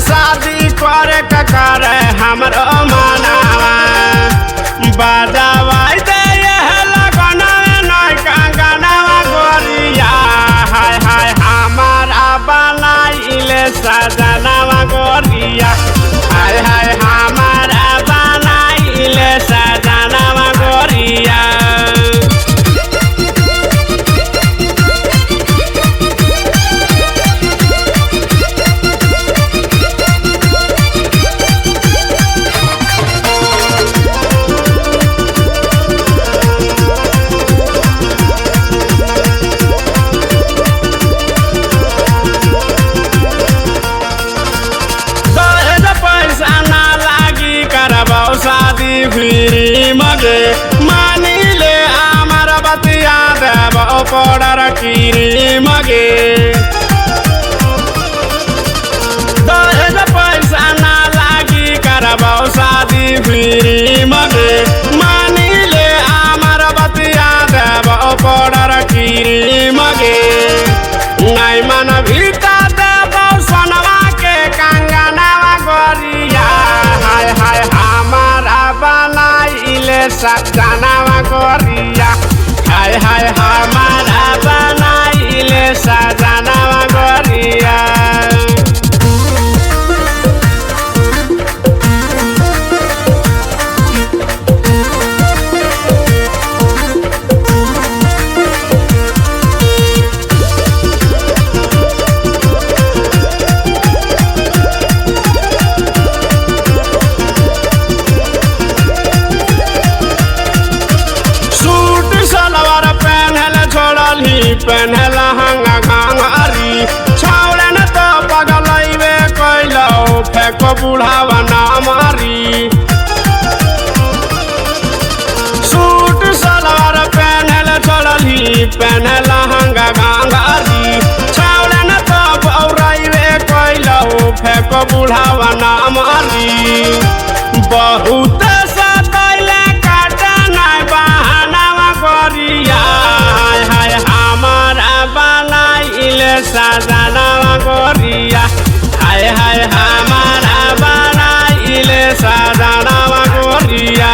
शादी करे करे हमरो मनावा बजावाई दे लगना नहीं कंगनवा गोरिया हाय हाय हमारा बनाइले सजनवा गोरिया हाय हाय हमारा बनाइले सजनवा गोरिया। शादी फिरी मगे मानिले आमार बतिया देव पड़र कीरी मगे दहेज पैसा ना लागी करबौ शादी फिरी मगे मानिले आमार बतिया देव पड़र कीरी मगे नहीं मन भीता देव सोनवा के कंगनवा गोरिया हाय हाय हमारा बनाइले सजनवा गोरिया हाय हाय हमारा बनाइले सजनवा गोरिया। पहनल हंगा घांगारी छावड़े न तो पगलैबे कैलौ फेंको बुढ़ावा ना मारी सूट सलवार पहनल छोड़ली पहनल हंगा घांगारी छावड़े न तो बौरैबे कैलौ फेंको बुढ़ावा ना मारी बहुत सतैले काटे नहीं बहानावा गोरिया हाय हाय हमारा बनाइले सजनवा गोरिया हाय हाय हमारा बनाइले सजनवा गोरिया।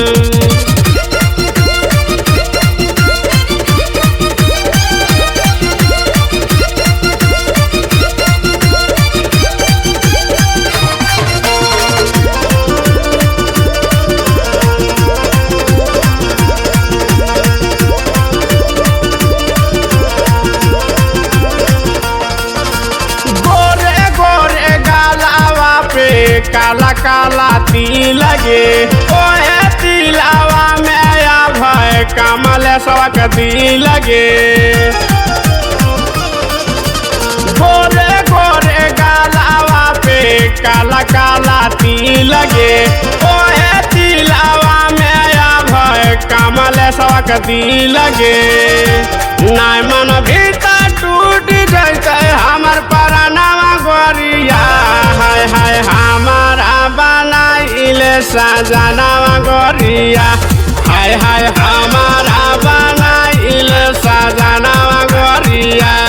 काला काला तिल लगे ओहे तिलावा में या भय कमल सबक दिल लगे गोरे गोरे गालावा पे काला काला तिल लगे ओहे तिलावा में या भय कमल सबक दिल लगे नहीं मन भीतर टूट जैसे हमर परानवा गोरिया हाय हाय हमारा बनाइले सजनवा गोरिया हाय हाय हमारा बनाइले सजनवा गोरिया।